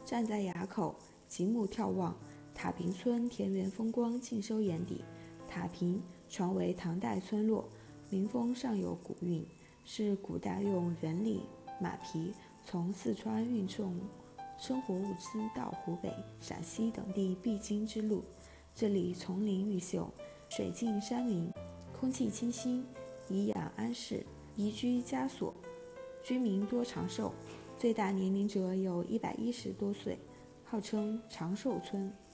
站在崖口，极目眺望，塔坪村田园风光尽收眼底。塔坪传为唐代村落，民风尚有古韵，是古代用人力、马匹从四川运送生活物资到湖北、陕西等地必经之路。这里丛林郁秀，水尽山明，空气清新，颐养安适，宜居佳所，居民多长寿，最大年龄者有110多岁，号称长寿村。